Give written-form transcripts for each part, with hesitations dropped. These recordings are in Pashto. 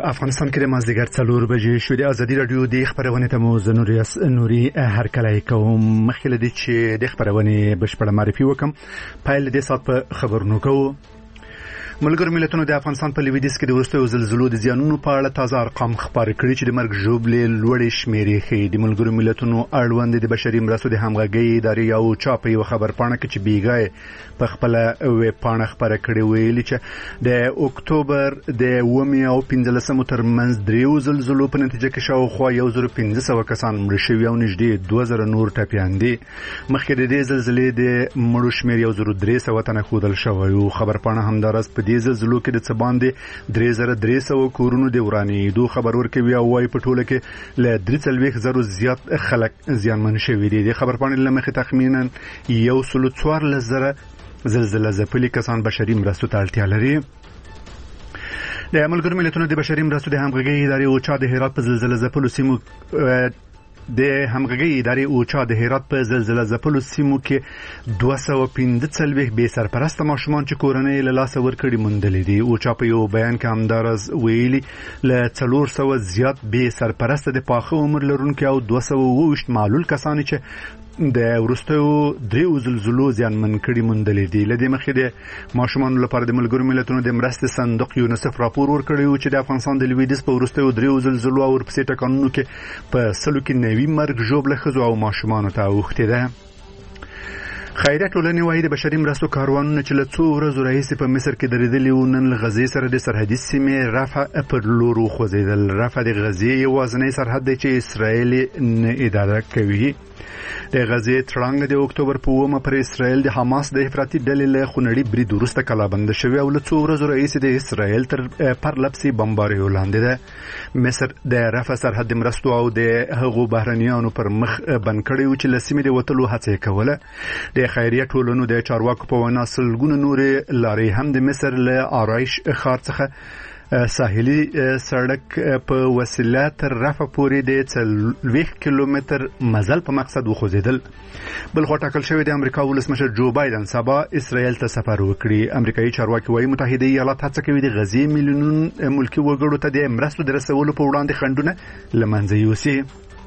افغانستان کې د مازدیګر 4 بجې شو. د ازادي رادیو د خبرونې ته مو نوري هرکلی کوم. مخکې له دې چې د خبرونې بشپړه معرفي وکم، پیل د سات په خبرونو کوو. ملګرو ملتونو د افغانستان په لویدیځ کې د وروستیو زلزلو د زیانونو په اړه تازه ارقام خبر کړي چې د مرګ ژوبلې لوړې شمیرې ښیي. د ملګرو ملتونو اړوند د بشري مرستو د همغږۍ ادارې یو چا په یو خبرپاڼه کې چې بیګای په خپل ویب پاڼه خبره کړې ویلي چې د اکتوبر د 9 او 15 ترمنځ دریو زلزلو په نتیجه کې شاوخوا 1500 کسان مړه شوي او نږدې 2000 نور ټپیان دي. مخکې د دې زلزلې د مړو شمیر 1300 تنه ښودل شوی او خبرپاڼه همدارس په دې زلزلو کې د څه باندې 3300 کورونو د ورانېدو خبر ورکوي او وايي په ټوله کې له 34000 زیات خلک زیانمن شوي دي. د خبرپاڼې له مخې تخمیناً 114,000 زلزله ځپلي کسان بشري مرستو ته اړتیا لري. د ملګرو ملتونو د بشري مرستو د همغږۍ ادارې اوچا د هرات په زلزله ځپلو سیمو د همغږۍ ادارې اوچا د هرات په زلزله ځپلو سیمو کې 215 بې سرپرسته ماشومان چې کورنۍ له لاسه ورکړي موندلي دي. اوچا په یو بیان کې همدارس ویلي له 400 زیات بې سرپرسته د پاخه عمر لرونکي او 220 معلول کسان چې د وروستیو دریو زلزلو زیانمن کړي موندلي دي. له دې مخکې د ماشومانو لپاره د ملګرو ملتونو د مرستې صندوق یونیسف راپور ورکړی و چې د افغانستان د لویدیځ په وروستیو دریو زلزلو او ورپسې ټکانونو کې په سلو کې نوي مرګ ژوبله ښځو او ماشومانو ته اوښتې ده. خیریه ټولنې وايي د بشري مرستو کاروانونه چې له 2 ورځو راهیسې په مصر کې درېدلي وو نن له غزې سره د سرحدي سیمې رفح پر لور وخوځېدل. رفح د غزې یوازینی سرحد دی چې اسرائیل نه اداره کوي. د غزې تړانګ د اکتوبر په 9 پر اسرائیل د حماس د افراطي ډلې له خونړي برید وروسته کلابند شوی او له 2 ورځو راهیسې د اسرائیل تر پرلپسې بمباریو لاندې ده. مصر د رفح سرحد د مرستو او د هغو بهرنیانو پر مخ بند کړی و چې له سیمې د وتلو هڅه یې کوله. د خیریه ټولنو د چارواکو په وینا سلګونه نورې لارې هم د مصر له آرایش ښار څخه ساحلي سړک په وسیله تر رفح پورې د 40 کیلومتر مزل په مقصد وخوځېدل. بل خوا ټاکل شوی د امریکا ولسمشر جو بایدن سبا اسرائیل ته سفر وکړي. امریکایي چارواکي وايي متحده ایالات هڅه کوي د غزې میلیونون ملکي وګړو ته د مرستو د رسولو په وړاندې خنډونه له منځه یوسي.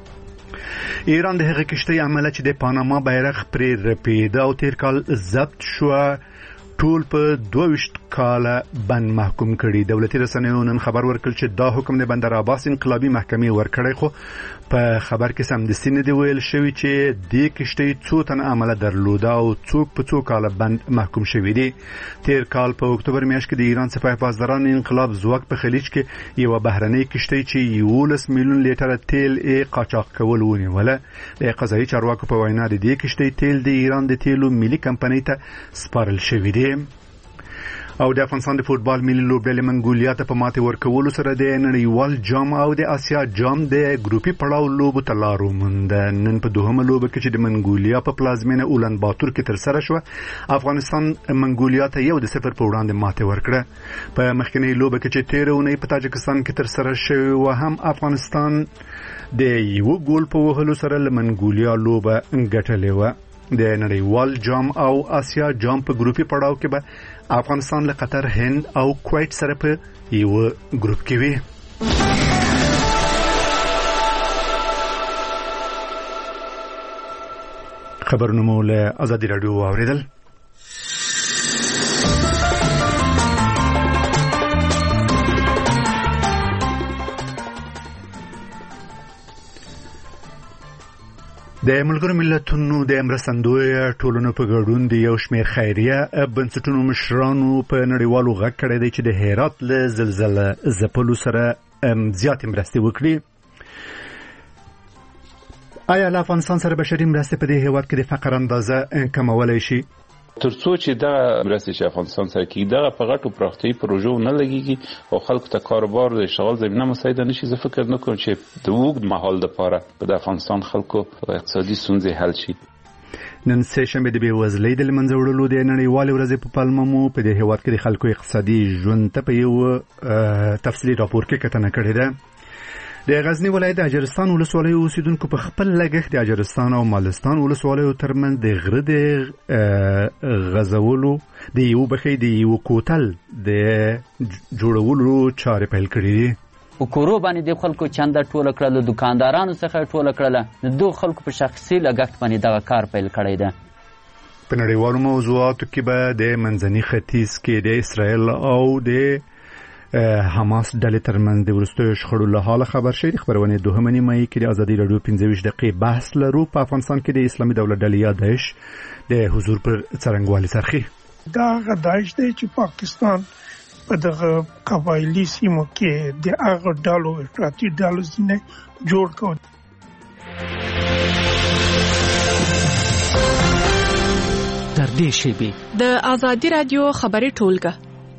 ایران د هغه کشتۍ عمله چې د پاناما بیرغ پرې رپېده او تیر کال ضبط شوه ټول په 22 کاله بند محکوم کړي. دولتي رسنیو نن خبر ورکړ چې دا حکم د بندر عباس انقلابي محکمې ورکړی، خو په خبر کې سمدستي نه دی ویل شوی چې د کشتۍ څو تن عمله درلوده او څوک په څو کاله بند محکوم شوی دي. تیر کال په اکتوبر میاشت کې د ایران سپاه پاسداران انقلاب ځواک په خلیج کې یو بهرنۍ کشتۍ چې 11 میلیون لیټره تیل قاچاق کول ونیوله. د قضایي چارواکو په وینا د دې کشتۍ تیل د ایران د تیلو ملي کمپنۍ ته سپارل شوی دی. او د افغانستان د فوتبال ملي لوبډلې منګولیا ته په ماتې ورکولو سره د نړیوال جام او د آسیا جام د ګروپي پړاو لوبو ته لار ومونده. نن په دوهمه لوبه کې چې د منګولیا په پلازمینه اولان باتور کې ترسره شوه، افغانستان منګولیا ته 1-0 په وړاندې ماتې ورکړه. په مخکنۍ لوبه کې چې تېره اونۍ په تاجکستان کې ترسره شوې وه هم افغانستان د یو ګول په وهلو سره له منګولیا لوبه ګټلې وه. د نړیوال جام او آسیا جام په ګروپي پړاو کې به افغانستان له قطر، هند او کویت سره په یو ګروپ کې وي. خبرونه مو له ازادي رادیو واوریدل. د ملګرو ملتونو د مرستندوی ټولنو په ګډون د یو شمېر خیریه بنسټونو مشرانو په نړیوالو غږ کړی دی چې د هرات له زلزله ځپلو سره زیاتې مرستې وکړي. آیا له افغانستان سره بشري مرستې په دې هېواد کې د فقر اندازه کمولی شي؟ ترڅو چې دا مرستې چې افغانستان سره کیږي دغه په غټو پراختیایي پروژو نه لګیږي او خلکو ته کاروبار د اشتغال زمینه مساعده نشي، زه فکر نه کوم چې د اوږد مهال لپاره د افغانستان خلکو اقتصادي ستونزې حل شي. نن سه شنبه د بېوزلۍ د له منځه وړلو د نړیوالې ورځې په پلمه مو په دې هېواد کې د خلکو اقتصادي ژوند ته په یو تفصیلي راپور کې کتنه کړې ده. د غزنی ولایت د اجرستان ولسوالۍ اوسیدونکو په خپل لګښت د اجرستان او مالستان ولسوالیو ترمنځ د غره د غزولو د یو کوتل د جوړولو چارې پیل کړې دي. په کورو باندې د خلکو چنده ټوله کړله، دکاندارانو څخه ټوله کړله، د دغو خلکو په شخصي لګښت باندې دغه کار پیل کړی ده. په نړیوالو موضوعاتو کې به د منځني ختیځ کې د اسرائیل او د حماس ډلې ترمنځ د وروستیو شخړو له حاله خبر شوي. د خبرونې 2 نیمایي کې د ازادي راډیو 25 دقیقې بحث لرو. په افغانستان کې د اسلامي دولت ډلې یا داعش د حضور پر څرنګوالي سرخي. دا هغه داعش دی چې پاکستان په دغه قبایلي سیمو کې د هغه ډلو افراطي ډلو ځینې جوړ کړ. تر دې شیبې د ازادي راډیو خبري ټولګه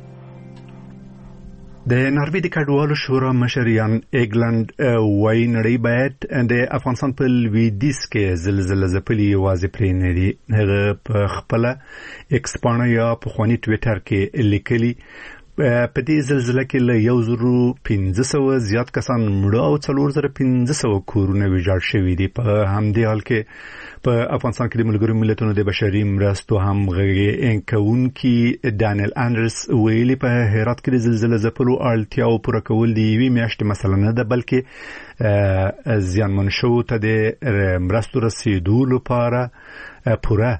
د ناروې د کډوالو شورا مشر یان ایګلند وایي نړۍ باید د افغانستان په لویدیځ کې زلزلې ځپلي یوازې پرې نه دي. هغه په خپل ایکس پاڼه یا په خواني ټویټر کې لیکلي په دې زلزلې کې له 1500 زیات کسان مړه او 4500 کورونه ویجاړ شوي دي. په همدې حال کې په افغانستان کې د ملګرو ملتونو د بشري مرستو همغږي انکونکي ډانیل انډرس ویلي په هرات کې د زلزلې ځپلو اړتیاو پوره کول دی وی میاشتې مسله نه ده، بلکې زیانمن شوو ته د مرستو رسیدو لپاره پوره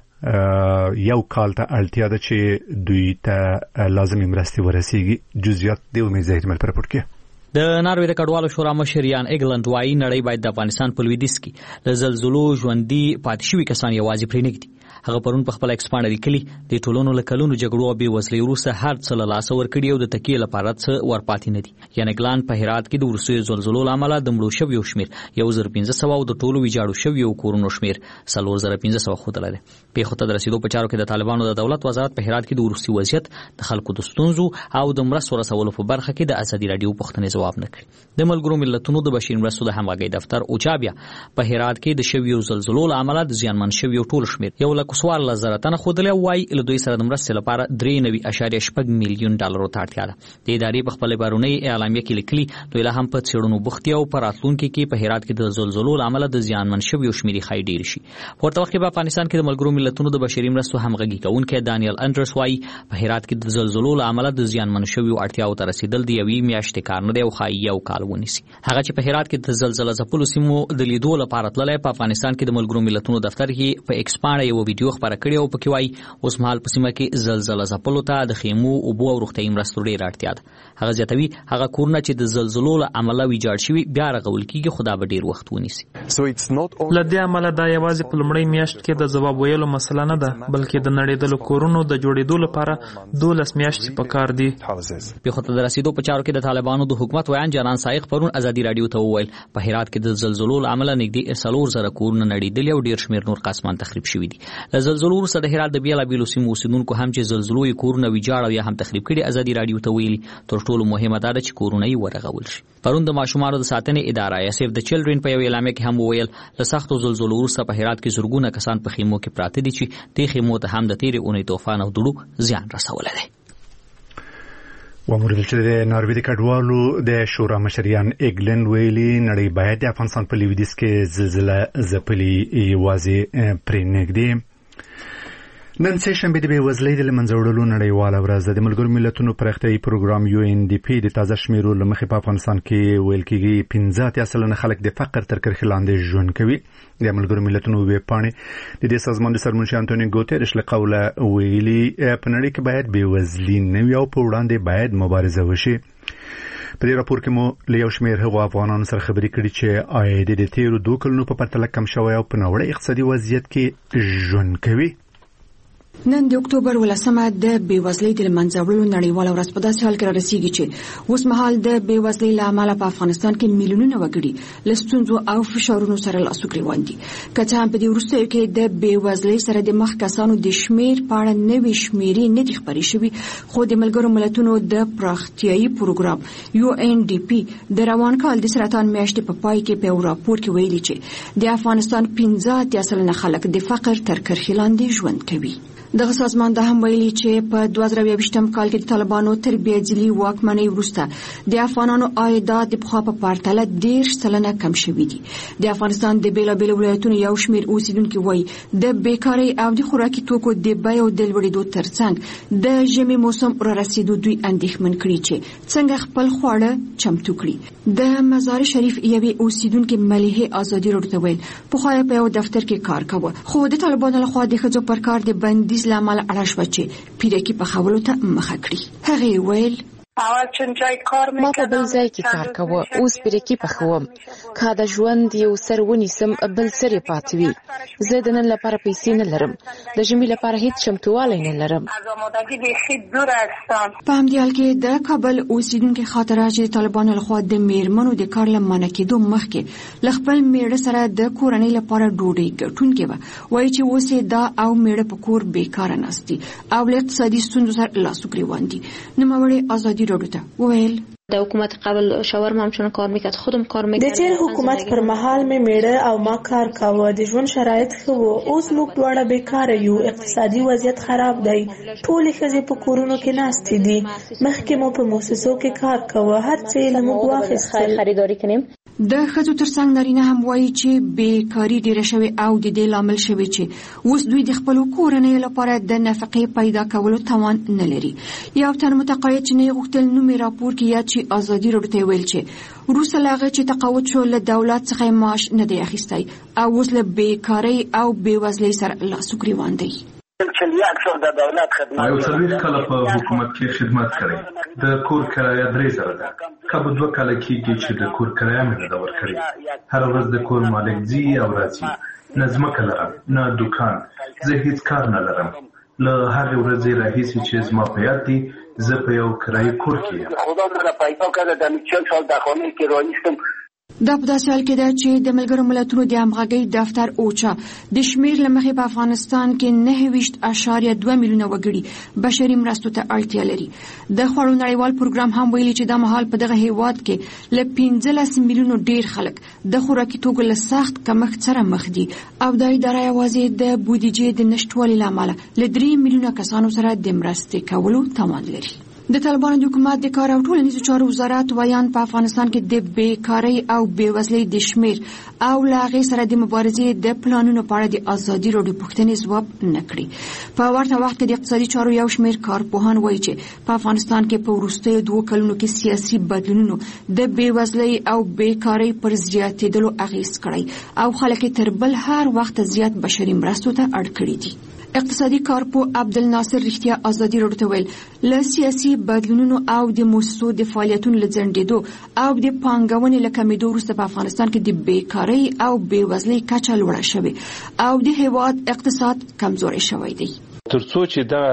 یو کال ته اړتیا ده چې دوی ته لازمي مرستې ورسیږي. جزئیات د امید زاهد مل پر پورت کې. د ناروې د کډوالو شورا مشر یان ایګلند وایي نړۍ باید د افغانستان په لویدیځ کې له زلزلو ژوندي پاتې شوي کسان یوازې پرېنږدي. هغه پرون په خپل ایکس پاڼه لیکلي د ټولنو له کلونو جګړو او بېوزلۍ وروسته هر څه له لاسه ورکړي او د تکیې لپاره څه ورپاتې نه دي. یان ایګلند په هرات کې د وروستیو زلزلو له امله د مړو شویو شمېر 1500 او د ټولو ویجاړو شویو کورونو شمېر 4500 ښودلی دی. پیښو ته د رسیدو په چارو کې د طالبانو د دولت وزارت په هرات کې د وروستي وضعیت، د خلکو د ستونزو او د مرستو رسولو په برخه کې د ازادي راډیو پوښتنې ځواب نه کړي. د ملګرو ملتونو د بشري مرستو د همغږۍ دفتر اوچا بیا په هرات کې د شویو زلزلو له امله د زیانمن شویو ټول شمېر 1,14,000 تنه ښودلی وایي له دوی سره د مرستې لپاره 3.8 میلیون ډالرو ته اړتیا ده. د ادارې په خپله بارونۍ اعلامیه کې لیکلي دوی لا هم په څېړنو بوخت دي او په راتلونکي کې په هرات کې د زلزلو له امله د زیانمن شویو شمېر ښایي ډېر شي. په ورته وخت کې په افغانستان کې د ملګرو ملتونو د بشري مرستو همغږي کوونکی ډانیل انډرس وایي په هرات کې د زلزلو له امله د زیانمن شویو اړتیاو ته رسیدل د یوې میاشتې کار نه دی او ښایي یو کال ونیسي. هغه چې په هرات کې د زلزلې ځپلو سیمو د لیدو لپاره تللی په افغانستان کې د ملګرو ملتونو دفتر کې په ایکس پاڼه یو ویډیو خپاره کړې او پکې وایي اوس مهال په سیمه کې زلزلې ځپلو ته د خیمو، اوبو او روغتیایي مرستو ډېره اړتیا ده. هغه زیاتوي هغه کورونه چې د زلزلو له امله ویجاړ شوي بیا رغول کېږي، خو دا به ډېر وخت ونیسي. له دې امله دا یوازې په لومړۍ میاشت کې د ځواب ویلو مسله نه ده، بلکې د نړېدلو کورونو د جوړېدو لپاره 12 میاشتې پکار دي. پیښو ته د رسیدو په چارو کې د طالبانو د حکومت ویان جانان سایق پرون ازادي راډیو ته وویل په هرات کې د زلزلو له امله نږدې 4000 کورونه نړېدلي او ډېر شمېر نور قسمان تخریب شوي دي. له زلزلو وروسته د هرات د بېلابېلو سیمو اوسېدونکو هم چې زلزلو یې کورونه ویجاړ او یا هم تخریب کړي ازادي راډیو ته ویلي تر ټولو مهمه دا ده چې کورونه یې ورغول شي. پرون د ماشومانو د ساتنې اداره یا سیف د چلډرن په یو اعلامیه کې هم وویل له سختو زلزلو وروسته په هرات کې زرګونه کسان په خیمو کې پراته دي چې دې خیمو ته هم د تېرې اونۍ طوفان او دوړو زیان رسولی دی. وموردل چې د ناروې د کډوالو د شورا مشر یان ایګلند ویلي نړۍ باید د افغانستان په لویدیځ کې زلزله ځپلي یوازې پرېنږدي. نن سه شنبه د بېوزلۍ د له منځه وړلو نړیواله ورځ ده. د ملګرو ملتونو پراختیایي پروګرام UNDP د تازه شمیرو له مخې په افغانستان کې ویل کېږي 15% خلک د فقر تر کرښې لاندې ژوند کوي. د ملګرو ملتونو ویبپاڼې د دې سازمان د سرمنشي انټونیو ګوتریش له قوله ویلي په نړۍ کې باید بېوزلي نه وي او په وړاندې باید مبارزه وشي. په دې راپور کې مو له یو شمېر هغو افغانانو سره خبرې کړي چې عاید د تیرو 2 کلونو په پرتله کم شوی او په ناوړه اقتصادي وضعیت کې ژوند کوي. نن د اکتوبر 18مه د بېوزلۍ د منځه وړلو نړیواله ورځ په داسې حال کې رارسیږي چې اوس مهال د بېوزلۍ له امله په افغانستان کې میلیونونه وګړي له ستونزو او فشارونو سره لاس او ګریوان دي. که څه هم په دې وروستیو کې د بېوزلۍ سره د مخ کسانو د شمېر په اړه نوې شمېرې نه دي خپرې شوي، خو د ملګرو ملتونو د پراختیایي پروګرام UNDP د روان کال د سرطان میاشتې په پای کې په یو راپور کې ویلي چې د افغانستان 15% خلک د فقر تر کرښې لاندې ژوند کوي. دغه سازمان د هم ویلي چې په 2020م کال کې د طالبانو تر بیځلي واکمنۍ وروسته د افغانانو عایدات د پخوا په پرتله 10% کم شوي دي. د افغانستان د بیلابیلو ولایتونو یو شمېر اوسیدونکي وایي د بیکارۍ او د خوراکي توکو د بیو د لوړېدو ترڅنګ د ژمي موسم را رسیدو دوی اندېښمن کړي چې څنګه خپل خواړه چمتو کړي. د مزار شریف یوې اوسیدونکي ملیحې ازادي راډیو ته ویل پخوا په یو دفتر کې کار کاوه، خو د طالبانو لخوا د ښځو پر کار د بندیز لامل اړه شوه چې پیرکي پخولو ته مخه کړي. هغې ویل ما په بل ځای کې کار کوه، اوس پیرکي پخوم. که د ژوند یو سر ونیسم بل سر یې پاتې وي. زه د نن لپاره پیسې نه لرم، د ژمي لپاره هیڅ چمتووالی نه لرم. په همدې حال کې د کابل اوسیدونکي خاطره چې طالبانو لخوا د میرمنو د کار له منع کېدو مخکې له خپل میړه سره د کورنۍ لپاره ډوډۍ ګټونکې وه، وایي چې اوس یې دا او میړه په کور بیکاره ناست دي او له اقتصادي ستونزو سره لاس و ګریوان دي. نوموړې ازادي راډیو ته وویل د حکومت قبل شاورما هم چون کار میکرد، خودم کار میکردم. د تیر حکومت پر مهال می میړه او ما کار کاوه، د ژوند شرایط ښه وو. اوس موږ دواړه بیکاره یو، اقتصادي وضعیت خراب دی. ټولې ښځې په کورونو کې ناستې دي. مخکې مو په مؤسسو کې کار کاوه، هر څه یې له موږ واخیستل. خریداري کنیم. د ښځو ترڅنګ نارینه هم وایي چې بیکاري ډیره شوې او د دې لامل شوی چې اوس دوی د خپلو کورنیو لپاره د نفقې پیدا کولو توان نه لري. یو تن متقاعد چې نه غوښتل نوم یې راپور کړي یاد چې ازادي راډیو ته ویل چې وروسته له هغه چې تقاعد شو له دولت څخه معاش نه دی اخیستی او اوس له بیکارۍ او بېوزلۍ سره لاس و ګریوان دی. یو 40 کاله په حکومت کې خدمت کړی. د کور کرایه 3000 ده. کله 2 کاله کېږي چې د کور کرایه مې نه ور کړې. هر ورځ د کور مالک ځي او راځي. نه ځمکه لرم نه دکان، زه هیڅ کار نه لرم. له هغې ورځې راهیسې چې زما په یاد دي زه په یو کرایي کور کې یم. دا په داسې حال کې ده چې د ملګرو ملتونو د همغږۍ دفتر اوچا د شمېر له مخې په افغانستان کې 9.2 میلیونه وګړي بشري مرستو ته اړتیا لري. د خوړو نړیوال پروګرام هم ویلي چې دا مهال په دغه هیواد کې له 15 میلیونو ډیر خلک د خوراکي توکو له سخت کمښت سره مخ دي او دا اداره یوازې د بودیجې د نشټوالي له امله له 3 میلیونه کسانو سره د مرستې کولو توان لري. د طالبانو د حکومت د کار او ټولنیزو چارو وزارت ویان په افغانستان کې د بیکارۍ او بېوزلۍ د شمېر او له هغې سره د مبارزې د پلانونو په اړه د ازادي راډیو پوښتنې ځواب نه کړي. په ورته وخت کې د اقتصادي چارو یو شمېر کارپوهان وایي چې په افغانستان کې په وروستیو 2 کلونو کې سیاسي بدلونونو د بېوزلۍ او بیکارۍ پر زیاتېدلو اغېز کړی او خلک تر بل هر وخت زیات بشري مرستو ته اړ کړي دي. اقتصادي کارپو عبدالناصر رښتیا ازادي راډیو ته ویل له سیاسي بدلونونو او د موسسو د فعالیتونو له ځنډېدو او د پانګونې له کمېدو وروسته په افغانستان کې د بیکارۍ او بېوزلۍ کچه لوړه شوې او د هېواد اقتصاد کمزوری شوی دی. ترڅو چې دا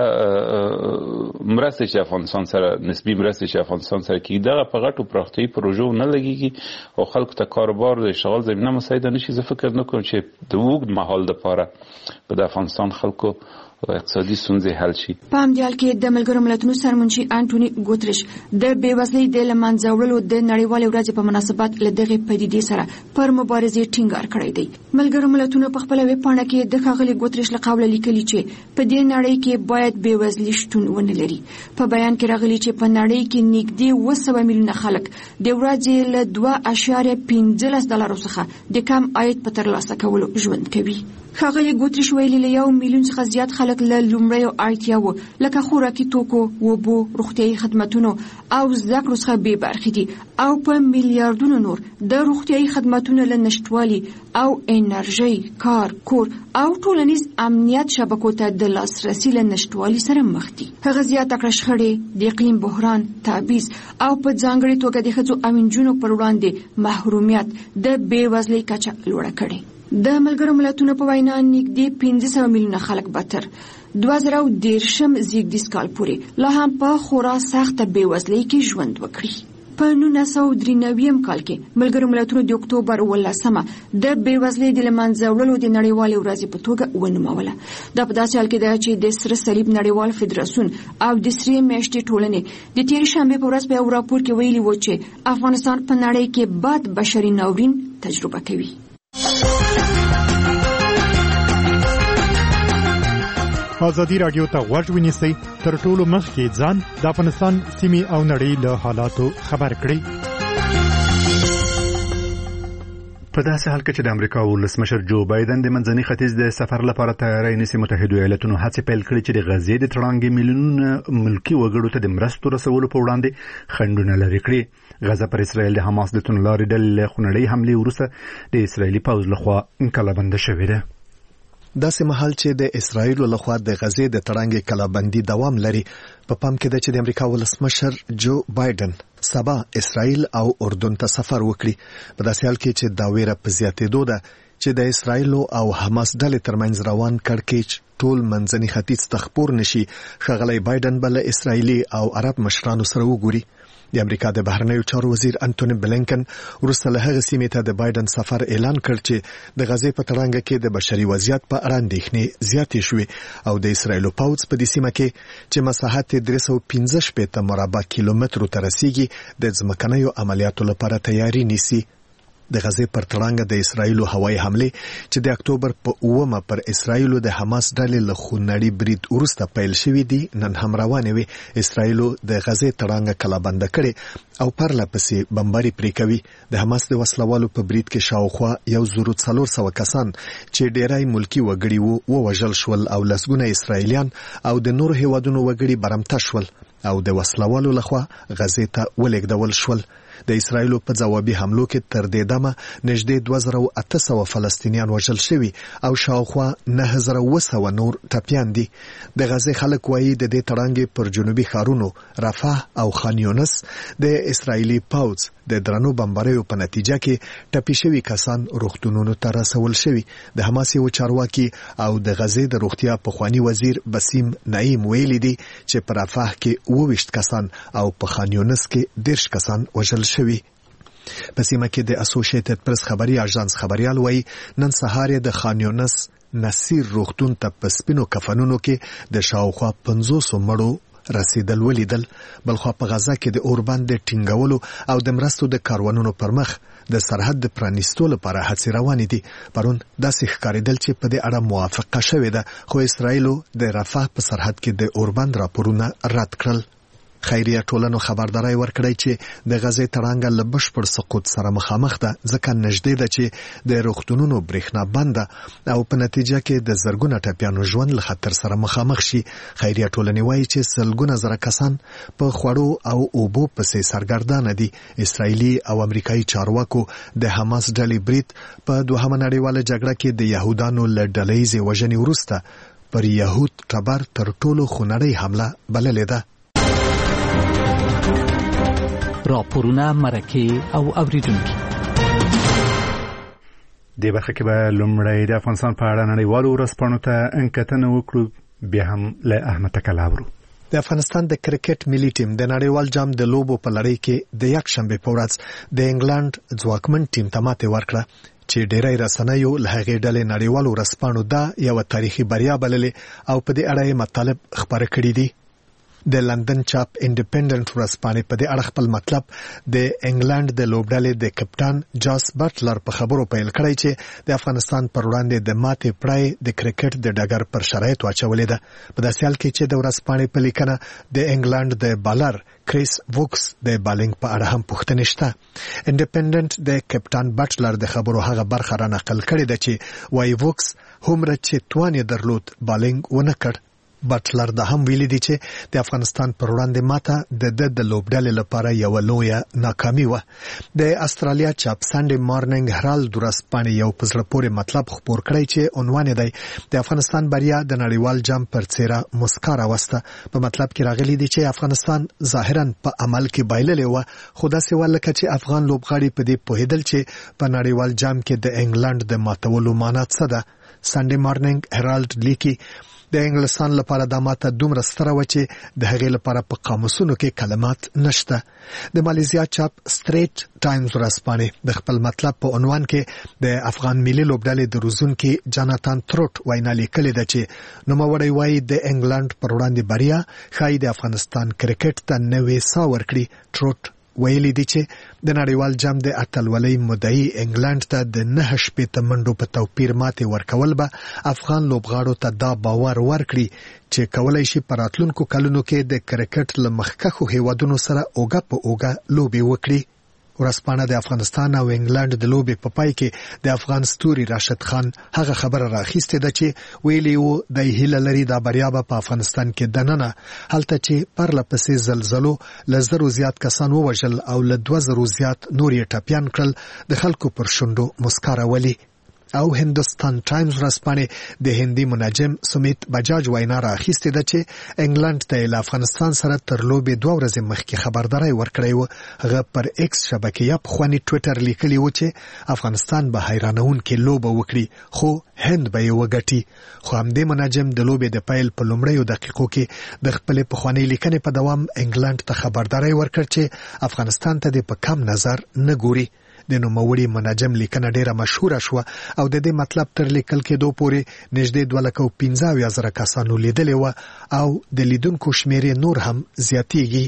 مرسته چې افغانستان سره نسبی مرسته چې افغانستان سره کیږي دا په غټو پراختیایي پروژو نه لګیږي او خلکو ته کاروبار د اشتغال زمینه مساعده نشي. زه فکر نه کوم چې د اوږد مهال لپاره په د افغانستان خلکو اقتصادي ستونزې حل شي. په همدې حال کې د ملګرو ملتونو سرمنشي انټوني ګوتریش د بېوزلۍ د له منځه وړلو د نړیوالې ورځې په مناسبت له دغې پدیدې سره پر مبارزې ټینګار کړی دی. ملګرو ملتونو په خپله ویبپاڼه کې د ښاغلي ګوتریش له قوله لیکلي چې په دې نړۍ کې باید بېوزلي شتون ونه لري. په بیان کې راغلي چې په نړۍ کې نږدې 200 میلیونه خلک د ورځې له $2.15 څخه د کم عاید په ترلاسه کولو ژوند کوي. ښاغلي ګوتریش ویلي له 1 میلیون څخه زیات خلک له لومړیو اړتیاوو لکه خوراکي توکو، اوبو، روغتیایي خدمتونو او زده کړو څخه بې برخې دي او په میلیارډونو نور د روغتیایي خدمتونو له نشتوالي او انرژۍ، کار، کور او ټولنیز امنیت شبکو ته د لاسرسي له نشتوالي سره مخ دي. هغه زیاته کړه شخړې، د اقلیم بحران، تبعیض او په ځانګړې توګه د ښځو او نجونو پر وړاندې محرومیت د بېوزلۍ کچه لوړه کړې. د ملګرو ملتونو په وینا نږدې 500 میلیونه خلک به تر 2013 زیږدیز کال پورې لا هم په خورا سخته بېوزلۍ کې ژوند وکړي. په 1993 کال کې ملګرو ملتونو د اکتوبر 18 د بېوزلۍ د له منځه وړلو د نړیوالې ورځې په توګه ونوموله. دا په داسې حال کې ده چې د سره صلیب نړیوال فدراسیون او د سرې میاشتې ټولنې د تېرې شنبې په ورځ په یو راپور کې ویلي و چې افغانستان په نړۍ کې بد بشري ناورین تجربه کوي. ازادي راډیو ته غوږ ونیسئ تر ټولو مخکې ځان د افغانستان سیمې او نړۍ له حالاتو خبر کړئ. په داسې حال کې چې د امریکا ولسمشر جو بایدن د منځني ختیځ د سفر لپاره تیاری نیسي، متحده ایالاتونو هڅې پیل کړې چې د غزې د تړانګې میلیونونه ملکي وګړو ته د مرستو رسولو په وړاندې خنډونه لرې کړي. غزه پر اسرائیل د حماس د توندلارې ډلې له خونړۍ حملې وروسته د اسرائیلي پوځ لخوا کلابنده شوې ده. داسې مهال چې د اسرائیل لخوا د غزې د تړانګې کلابندي دوام لري، په پام کې ده چې د امریکا ولسمشر جو بایدن سبا اسرائیل او اردن ته سفر وکړي. په داسې حال کې چې دا ویره په زیاتېدو ده چې د اسرائیل او حماس ډلې ترمنځ روان کړکېچ ټول منځني ختیځ ته خپور نشي، ښاغلی بایدن به له اسرائیلي او عرب مشرانو سره وګوري. د امریکا د بهرنیو چارو وزیر انټونی بلینکن وروسته له هغه سیمې ته د بایدن سفر اعلان کړ چې د غزې په تړانګه کې د بشري وضعیت په اړه اندېښنې زیاتې شوې او د اسرائیل پوځ په دې سیمه کې چې مساحت 315 مربع کیلومترو ته رسیږي د ځمکنیو عملیاتو لپاره تیاری نیسي. د غزې پر تړانګه د اسرائیل هوایي حمله چې د اکتوبر په 9 پر اسرائیل د حماس ډلې له خونړي برید وروسته پیل شوې دي نن هم روانه وي. اسرائیل د غزې تړانګه کلابنده کړي او پرله پسې بمباري پرې کوي. د حماس د وسلوالو په برید کې شاوخوا 1400 کسان چې ډېرای ملکی وګړي وو وژل شول او لسګونه اسرائیلیان او د نور هیوادونو وګړي برمته شول او د وسلوالو لخوا غزې ته ولېږدول شول. د اسرائیل په ځوابي حملو کې تر دې دمه نږدې 2800 فلسطینیان وژل شوي او شاوخوا 9200 نور ټپیان دي. د غزې خلک وایي د دې تړانګې پر جنوبي ښارونو رفح او خان یونس د اسرائیلي پوځ د درنو بمباریو په نتیجه کې ټپي شوي کسان روغتونونو ته رسول شوي. د حماس یو چارواکي او د غزې د روغتیا پخوانی وزیر بسیم نعیم ویلي دي چې په رفح کې 22 کسان او په خان یونس کې 10 کسان وژل شوي. په سیمه کې د اسوسییټډ پریس خبري اژانس خبريال وایي نن سهار د خان یونس نصیر روغتون ته په سپینو کفنونو کې د شاوخوا 500 مړو رسیدل ولیدل. بلخوا په غزه کې د اوربند د ټینګولو او د مرستو د کاروانونو پر مخ د سرحد د پرانیستو لپاره هڅې روانې دي. پرون داسې ښکارېدل چې په دې اړه موافقه شوې ده، خو اسرائیل د رفح په سرحد کې د اوربند راپورونه رد کړل. خیریه ټولنو خبرداري ورکړی چې د غزې تړانګه له بشپړ سقوط سره مخامخ ده، ځکه نږدې ده چې د روغتونونو برېښنا بنده او په نتیجه کې د زرګونه ټپیانو ژوند له خطر سره مخامخ شي. خیریه ټولنې وایي چې سلګونه زره کسان په خوړو او اوبو پسې سرګردانه دي. اسرائیلي او امریکایي چارواکو د حماس ډلې برید په دوهمه نړیواله جګړه کې د يهودانو له ډلهیزې وژنې وروسته پر يهود ټبر تر ټولو خونړۍ حمله بللې ده. راپورونه مرکه او اوریدونکو د برخه کې به لومړی د افغانستان په اړه نړیوالو ورځپاڼو ته انکتنه وکړو، بیا هم له احمد تکلاورو. د افغانستان د کرکټ ملي ټیم د نړیوال جام د لوبو په لړۍ کې د یک شنبه په ورځ د انګلند ځواکمن ټیم ته ماتې ورکړه چې ډېری رسنیو له هغې ډلې نړیوالو ورځپاڼو دا یو تاریخي بریا بللې او په دې اړه یې مطالب خبره کړي دي. د لندن چاپ انډیپندنت ورځپاڼې په دې اړه خپل مطلب د انګلند د لوبډلې د کپټان جاس بټلر په خبرو پیل کړی چې د افغانستان پر وړاندې د ماتې پړای د کرکټ د ډګر پر شرایط واچولې ده. په داسې حال کې چې د ورځپاڼې په لیکنه د انګلند د بالر کریس ووکس د بالینګ په اړه هم پوښتنې شته. انډیپندنت د کپټان بټلر د خبرو هغه برخه را نقل کړې ده چې وايي ووکس هومره چې توان یې درلود بالینګ ونه کړ. بټلر دا هم ویلي دي چې د افغانستان پر وړاندې ماته د لوبډلې لپاره یو لویه ناکامي و. د استرالیا چاپ سانډي مارننګ هرالد ورځپاڼې یو په زړه پورې مطلب خپور کړی چې عنوان دی د افغانستان بریا د نړیوال جام پر څیره مسکا راوسته. په مطلب کې راغلي دي چې افغانستان ظاهرا په عمل کې بایللې و، خو داسې ولکه چې افغان لوبغاړي په دې پوهېدل چې په نړیوال جام کې د انګلند د ماتولو معنا څه ده. سانډي مارننګ هرالد لیکي د انګلستان لپاره د ماته دومره ستره و چې د هغې لپاره په قاموسونو کې کلمات نشته. د مالیزیا چاپ سټریټ ټایمز ورځپاڼې د خپل مطلب په عنوان کې د افغان ملي لوبډلې د روزونکي جاناتان تروټ وینا لیکلې ده چې نوموړی وایي د انګلند پر وړاندې بریا ښایي د افغانستان کرکټ ته نوې ساه ورکړي. تروټ ویلي دي چې د نړیوال جام د اتلولۍ مدعي انګلند ته د 9 شپېته منډو په توپیر ماتې ورکول به افغان لوبغاړو ته دا باور ورکړي چې کولای شي په راتلونکو کلونو کې د کرکټ له مخکښو هیوادونو سره اوږه په اوږه لوبې وکړي. ورځپاڼه د افغانستان او انګلند د لوبې په پای کې د افغان ستوري راشد خان هغه خبره راخیستې ده چې ویلي وو د هیله لري دا بریا به په افغانستان کې دننه هلته چې پرله پسې زلزلو له 1000 زیات کسان ووژل او له 2000 زیات نور یې ټپیان کړل د خلکو پر شونډو مسکا راولي. او هندوستان ټایمز ورځپاڼې د هندي منجم سمیت بجاج وینا راخیستې ده چې انګلند ته له افغانستان سره تر لوبې 2 ورځې مخکې خبرداري ورکړی و. هغه پر ایکس شبکې یا پخواني ټویټر لیکلی و چې افغانستان به حیرانونکې لوبه وکړي خو هند به یې وګټي. خو همدې منجم د لوبې د پیل په لومړیو دقیقو کې د خپلې پخوانۍ لیکنې په دوام انګلند ته خبرداري ورکړ چې افغانستان ته د په کم نظر نه ګوري. د نوموړي منجم لیکنه ډیره مشهوره شوه او د دې مطلب تر لیکل کېدو پورې نږدې 2,15,000 کسانو لیدلې وه او د لیدونکو شمیر نور هم زیاتیږي.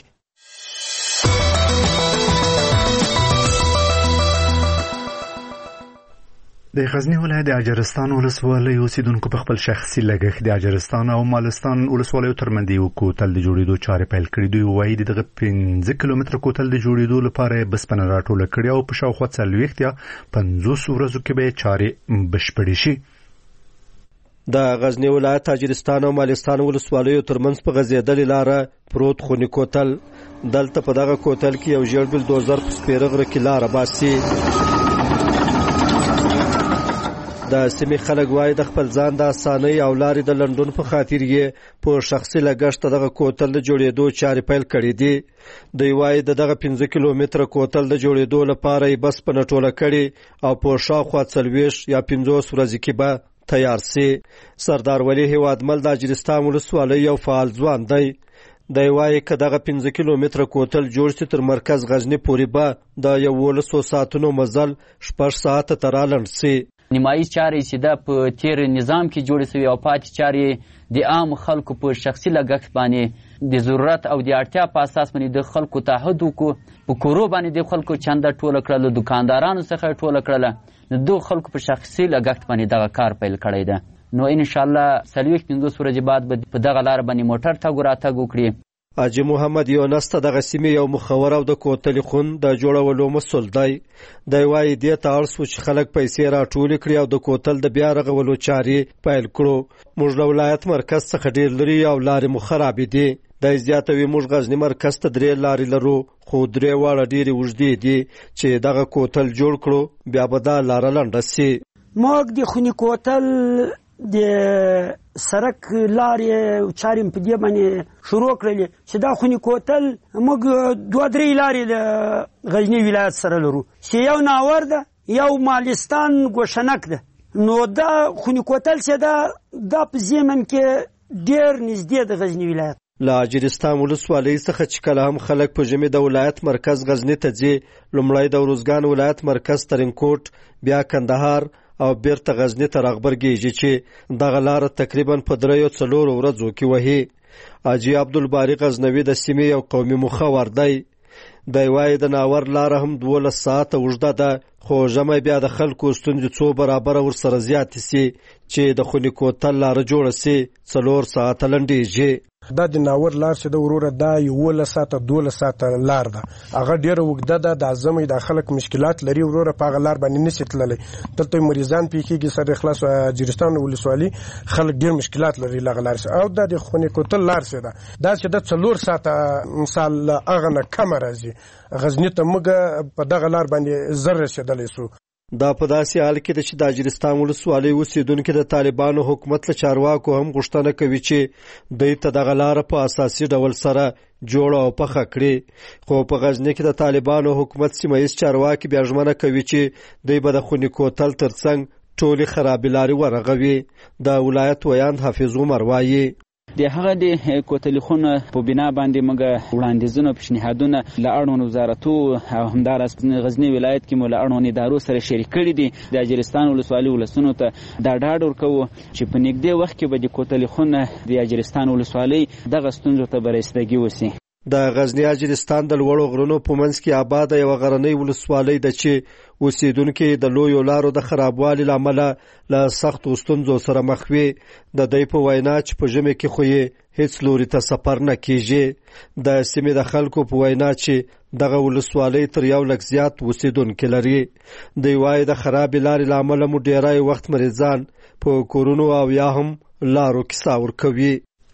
د غزنی ولایت د اجرستان ولسوالۍ اوسیدونکو په خپل شخصي لګښت د اجرستان او مالستان ولسوالیو ترمنځ یو کوتل د جوړېدو چارې پیل کړې. دوی وایي دغه 15 کیلومتره کوتل د جوړېدو لپاره بسپنه راټوله کړې او په شاوخوا 40 یا 50 ورځو کې به چارې بشپړې شي. د غزنی ولایت اجرستان او مالستان ولسوالیو ترمنځ په غځېدلې لاره پروت خونی کوتل. دلته په دغه کوتل کې یو ژیړ بلدوزر په سپېره غره کې لاره باسي. د سیمې خلک وایي د خپل ځان د اسانۍ او لارې د لنډون په خاطر یې په شخصي لګښت دغه کوتل د جوړېدو چارې پیل کړې دي. دوی وایي دغه 15 کیلومتره کوتل د جوړېدو لپاره یې بسپنه ټوله کړې او په شاوخوا 40 یا 50 ورځې کې به تیار سي. سردار ولی هیوادمل د اجرستان ولسوالۍ یو فعال ځوان دی. دی وایي که دغه 15 کیلومتره کوتل جوړ شي تر مرکز غزنی پورې به د 11 ساعتونو مزل 6 ساعته ته رالنډ سي. نیمایي چارې چې دا په تیر نظام کې جوړې شوې او پاتې چارې د عام خلکو په شخصي لګښت باندې د ضرورت او د اړتیا په اساس باندې د خلکو تعهد وکړو. په کورو باندې د خلکو چنده ټوله کړله، دکاندارانو څخه ټوله کړله، د دغو خلکو په شخصي لګښت باندې دغه کار پیل کړی ده. نو انشاءالله 40-50 ورځې بعد به په دغه لاره باندې موټر تګ راتګ وکړي. حاجي محمد یونس ته دغه سیمې یو مخور او د کوتل خون د جوړولو مسؤل دی. دی وایي دې ته اړ شو چې خلک پیسې راټولې کړي او د کوتل د بیا رغولو چارې پیل کړو. موږ له ولایت مرکز څخه ډېر لرې او لارې مو خرابې دي. دی زیاتوي موږ غزني مرکز ته 3 لارې لرو خو 3 واړه ډېرې اوږدې دي چې دغه کوتل جوړ کړو بیا به دا لاره لنډه سي. موږ د خوني کوتل د سرک لارې چارې په دې باندې شروع کړلې چې دا خوني کوتل موږ 2-3 لارې د غزني ولایت سره لرو چې یو ناور ده یو مالستان ګوشنک ده. نو دا خوني کوتل چې دا په زمن کې ډېر نږدې د غزني ولایت. له اجرستان ولسوالۍ څخه چې کله هم خلک په ژمي د ولایت مرکز غزني ته ځي، لومړی د ارزګان ولایت مرکز ترینکوټ، بیا کندهار او بیرته غزني ته راغبرګېږي چې دغه لاره تقریبا په 3-4 ورځو کې وهي. حاجي عبدالباري غزنوي د سیمې یو قومي مخور دی. دی وایي د ناور لاره هم 12 ساعته اوږده ده خو ژمی بیا د خلکو ستونزې 2 برابره ورسره زیاتې سي چې د خوني کوتل لاره جوړه سي 4 ساعته لنډېږي. دا د ناور لار چې د وروره دا 11 ساعته 12 ساعته لار ده، هغه ډیره اوږده ده. د ژمي د خلک مشکلات لري وروره په هغه لار باندې نشي تللی. دلته مریضان پیکېږي سر خلاص اجرستان ولسوالي خلک ډیر مشکلات لري لغه لار او د خوني کوتل لار څه ده دا چې د 4 ساعته مثال هغه نه کم راځي. غزنی ته موږ په دغه لار باندې زر رسیدلی سو. دا په داسې حال کې ده چې د اجرستان ولسوالۍ اوسېدونکي د طالبانو حکومت له چارواکو هم غوښتنه کوي چې دوی ته دغه لاره په اساسي ډول سره جوړه او پخه کړي. خو په غزني کې د طالبانو حکومت سیمه ییز چارواکي بیا ژمنه کوي چې دوی به د خوني کوتل ترڅنګ ټولې خرابې لارې ورغوي. د ولایت ویاند حافظ عمر وایي د هغه د کوتل خونه په بنا باندې موږ وړاندیزونه پیشنهادونه له اړوند وزارتو او همداراز غزنی ولایت کې مو له اړوند ادارو سره شریک کړي دي. د اجرستان ولسوالۍ ولسونو ته دا ډاډ ورکوو چې په نږدې وخت کې به د کوتل خونه د اجرستان ولسوالۍ دغه ستونزو ته به رسیدګي وسي. د غزنی اجرستان د لوړو غرونو په منځ کې آباد یو غرنۍ ولسوالۍ ده چې اوسیدونکو د لویو لارو د خرابوالي لامل له سخت ستونزو سره مخ وي. د دې په وینا چې په ژمي کې خو یې هیڅ لوري ته سفر نه کیږي. د سیمې د خلکو په وینا چې دغه ولسوالۍ تر یو لک زیات اوسیدونکو لري. د وای د خراب لارې لامل مو ډیرای وخت مریضان په کورونو او یا هم لارو کې ساور کوي.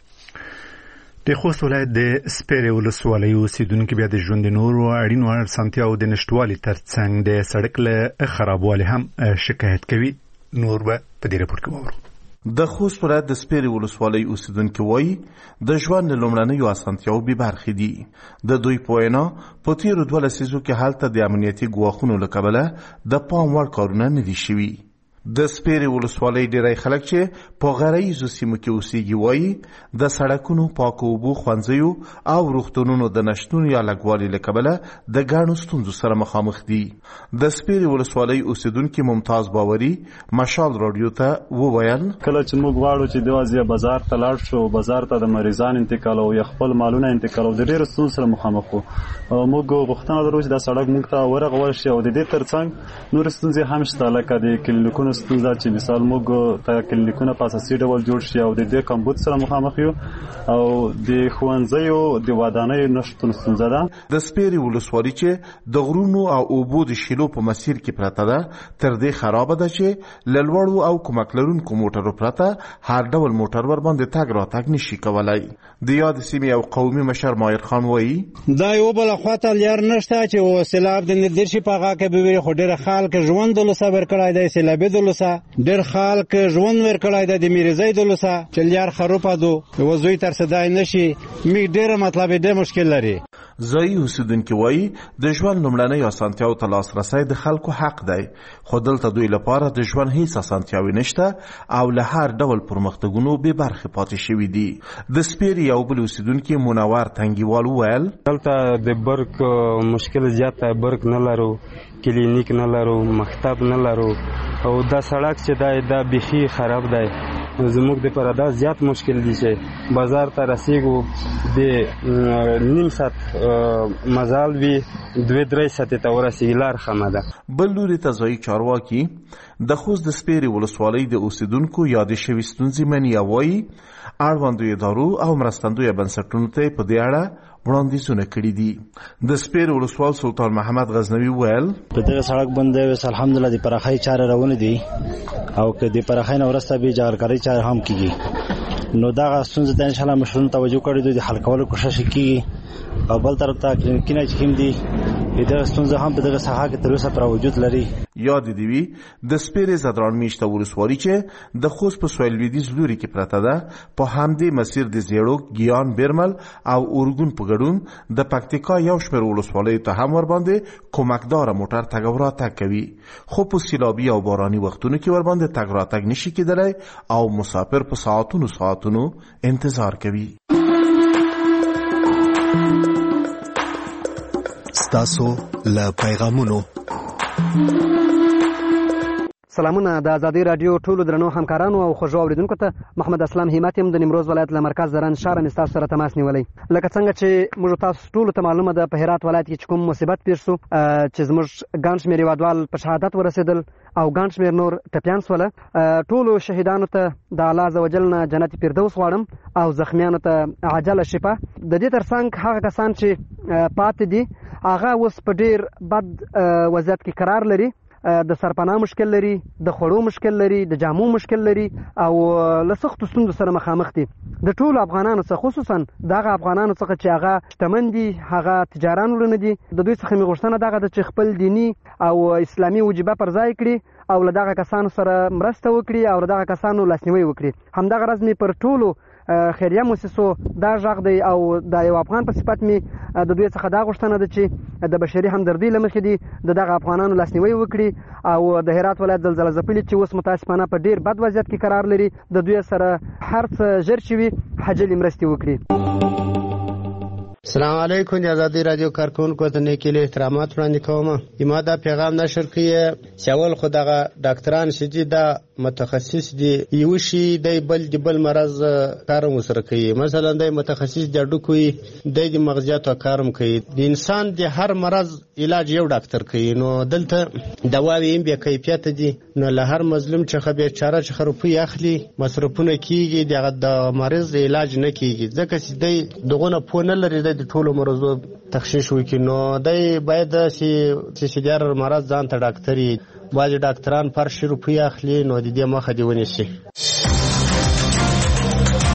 د خوست ولایت د سپیرې ولسوالۍ اوسیدونکو بیا د ژوند نورو اړینو اسانتیاو د نشټوالي ترڅنګ د سړک له خرابوالي هم شکایت کوي. نور به په دې راپور کې وورو. د خوست ولایت د سپیرې ولسوالۍ اوسیدونکو وایي د ژوند لومړنیو اسانتیاو بې برخې دي. د دوی په وینا په تیرو 2 لسیزو کې هلته د امنیتي ګواښونو له کبله د پام وړ کارونه نه دي شوي. د سپیرې ولسوالۍ ډیری خلک چې په غرایزو سیمو کې اوسېږي وایي د سړکونو، پاکو اوبو، ښوونځیو او روغتونونو د نشتون یا لږوالي له کبله د ګڼو ستونزو سره مخامخ دي. د سپیرې ولسوالۍ اوسیدونکي ممتاز باوري مشال رادیو ته وویل کله چې موږ غواړو چې د وازیا بازار ته لاړ شو، بازار ته د مریضان انتقال او یا خپل مالونه انتقال او د ډېرو ستونزو سره مخامخ وو. موږ غوښتنه لرو چې دا سړک موږ ته ورغول شي او د دې ترڅنګ نور ستونزې هم شته، لکه د کلینیکونو ستونزه چې مثال موږ ته کلینیکونه په اساسي ډول جوړ شي او د دې کمبود سره مخامخ یو او د ښوونځیو د ودانیو نشتون ستونزه ده. د سپیرې ولسوالۍ چې د غرونو او اوبو د شیلو په مسیر کې پرته ده تر دې خرابه ده چې له لوړو او کمک لرونکو موټرو پرته هر ډول موټر ور باندې تګ راتګ نشي کولی. د یاد سیمې او قومي مشر مایر خان وایي دا یو بل خواته لار نشته چې وسیلاب د ندرشي په هغه کې به خو ډېر خلک ژوند دلته ورکړای دی، سیلابي دلته ډېر خلک ژوند ورکړای دی، د میرزای دلته چې لار خروپه دو وزوی تر صدای نشي می ډېر مطلب دې مشکل لري. ځایي اوسیدونکي وایي د ژوند لومړنۍ اسانتیاو ته لاسرسی د خلکو حق دی، خو دلته دوی لپاره د ژوند هیڅ اسانتیاوې نشته او له هر ډول پرمختګونو بې برخې پاتې شوي دي. د سپیرې یو بل اوسیدونکي منور تنګیوال وویل دلته د برق مشکل زیات دی، برق نه لرو، کلینیک نه لرو، مکتب نه لرو او دا سړک چې دی دا بیخي خراب دی. زموږ د پر دا زیات مشکل دي چې بازار ته رسیږو د نیم ساعت مزال وي 2-3 ساعت ته ورسیږي، لار خمه ده. بل لوري ته ځایي چارواکي د خوست د سپیرې ولسوالۍ د اوسیدونکو یادې شوي ستونزې مني او وایي اړوندو ادارو او مرستندویه بنسټونو ته په دې اړه وړاندیزونه کړي دي. د سپیرې ولسوال سلطان محمد غزنوي ویل په دغه سړک باندې وس الحمدلله د پراخۍ چارې روانې دي او که د پراخۍ نه ورسته به جارکاري چارې هم کیږي نو دا ستونزې ته ان شاء الله مشرون توجه کړي دي، د حل کولو کوشش کیږي او بل طرف ته کلینیکونه چې کوم دي دا ستونزه هم په دغه ساحه کې تر اوسه پر وجود لري. یاد دی وی د سپیرې زدران میشته ولسوالۍ چې د خوست په سویل لویدیځ لوري کې پرته ده په همدې مسیر د زیړوک، ګیان، بیرمل او اورګون په ګډون د پکتیکا یو شمېر ولسوالیو ته هم ور باندې کومکدار موټر تګ او راتګ کوي، خو په سیلابي او باراني وختونو کې ور باندې تګ راتګ نشي کېدلی او مسافر په ساعتونو انتظار کوي. ستاسو له پیغامونو سلامونه د ازادي رادیو ټولو درنو همکارانو او خوږو اوریدونکو ته محمد اسلام همت يم د نیمروز ولایت له مرکز زرن شهر مې تاسو سره تماس نیولای. لکه څنګه چې موږ تاسو ټولو ته معلومه ده په هرات ولایت کې کوم مصیبت پیښ شو چې زموږ ګڼ شمېر هیوادوال په شهادت ورسېدل او ګڼ شمېر نور ټپیان سوله. ټولو شهیدانو ته د الله عزوجل نه جنت فردوس غواړم او زخمیانو ته عاجله شفا. د دې ترڅنګ هغه کسان چې پاتې دي هغه اوس په ډیر بد وضعیت کې قرار لري، د سرپناه مشکل لري، د خوړو مشکل لري، د جامو مشکل لري او له سختو ستونزو سره مخامخ دي. د ټولو افغانانو څخه خصوصا دغه افغانانو څخه چې هغه شتمن دي، هغه تجاران ورونه دي، د دوی څخه مې غوښتنه دغه ده چې خپل دینی او اسلامي وجیبه پر ځای کړي او له دغه کسانو سره مرسته وکړي او له دغه کسانو لاسنیوی وکړي. همدغه راز مې پر ټولو خیریه موسسو دا غږ دی او د یو افغان په صفت مې د دوی څخه دا غوښتنه ده چې د بشري همدردۍ له مخې دي د دغه افغانانو لاسنیوی وکړي او د هرات ولایت زلزله ځپلي چې اوس متاسفانه په ډیر بد وضعیت کې قرار لري د دوی سره هر څه ژر شوي حجلې مرستې وکړي. السلام علیکم د ازادي رادیو کارکونکو ته نیکیل احترامات وړاندې کوم. ما دا پیغام نشر کړی چې اول خو دغه ډاکټران چې دا متخصص دی یو شي د بل مرض کارم وسره کوي. مثلا د متخصص د ډوکوي د مغزیات کارم کوي. د انسان د هر مرض علاج یو ډاکټر کوي. نو دلته دواوی هم به کیفیت دي. نو له هر مظلوم څخه به چاره څخه روپی اخلي مصرفونه کیږي د مریض علاج نه کیږي ځکه چې د دغه په نه لري د ټولو مرزو تخصیص وکړي. نو د باید چې د مرض ځان ته ډاکټري باید ډاکټران پر 100 روپیا اخلي. نو د دې مخه دی ونیسي.